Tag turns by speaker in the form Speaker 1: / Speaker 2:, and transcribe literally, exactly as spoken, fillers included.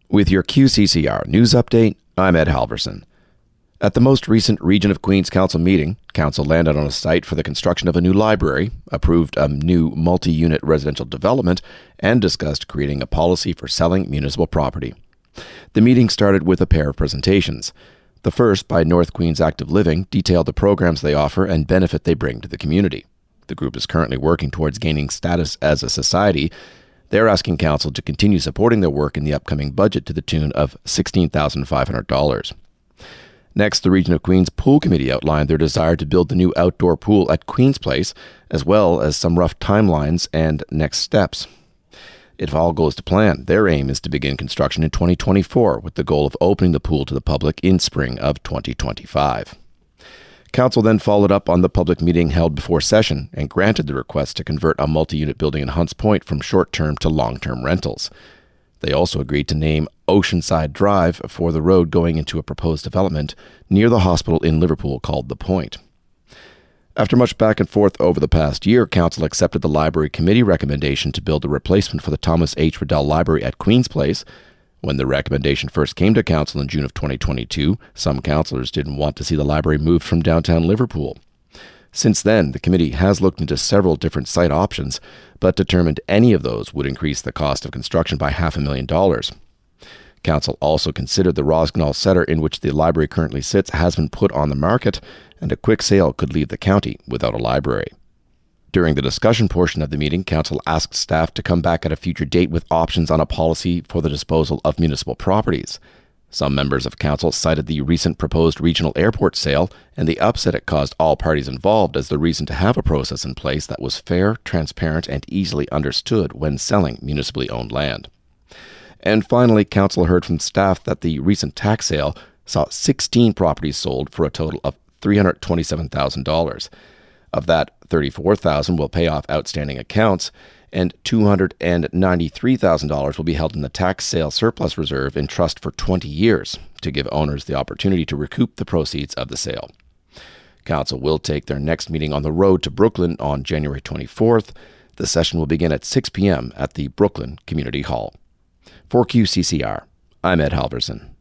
Speaker 1: With your Q C C R news update, I'm Ed Halverson. At the most recent Region of Queens Council meeting, Council landed on a site for the construction of a new library, approved a new multi-unit residential development, and discussed creating a policy for selling municipal property. The meeting started with a pair of presentations. The first, by North Queens Active Living, detailed the programs they offer and benefit they bring to the community. The group is currently working towards gaining status as a society. They're asking Council to continue supporting their work in the upcoming budget to the tune of sixteen thousand five hundred dollars. Next, the Region of Queens Pool Committee outlined their desire to build the new outdoor pool at Queen's Place, as well as some rough timelines and next steps. If all goes to plan, their aim is to begin construction in twenty twenty-four, with the goal of opening the pool to the public in spring of twenty twenty-five. Council then followed up on the public meeting held before session and granted the request to convert a multi-unit building in Hunts Point from short-term to long-term rentals. They also agreed to name Oceanside Drive for the road going into a proposed development near the hospital in Liverpool called The Point. After much back and forth over the past year, Council accepted the Library Committee recommendation to build a replacement for the Thomas H. Riddell Library at Queen's Place. When the recommendation first came to Council in June of twenty twenty-two, some councillors didn't want to see the library moved from downtown Liverpool. Since then, the committee has looked into several different site options, but determined any of those would increase the cost of construction by half a million dollars. Council also considered the Rosgnall Centre in which the library currently sits has been put on the market, and a quick sale could leave the county without a library. During the discussion portion of the meeting, Council asked staff to come back at a future date with options on a policy for the disposal of municipal properties. Some members of Council cited the recent proposed regional airport sale and the upset it caused all parties involved as the reason to have a process in place that was fair, transparent, and easily understood when selling municipally owned land. And finally, Council heard from staff that the recent tax sale saw sixteen properties sold for a total of three hundred twenty-seven thousand dollars. Of that, thirty-four thousand dollars will pay off outstanding accounts, and two hundred ninety-three thousand dollars will be held in the tax sale surplus reserve in trust for twenty years to give owners the opportunity to recoup the proceeds of the sale. Council will take their next meeting on the road to Brooklyn on January twenty-fourth. The session will begin at six p.m. at the Brooklyn Community Hall. For Q C C R, I'm Ed Halverson.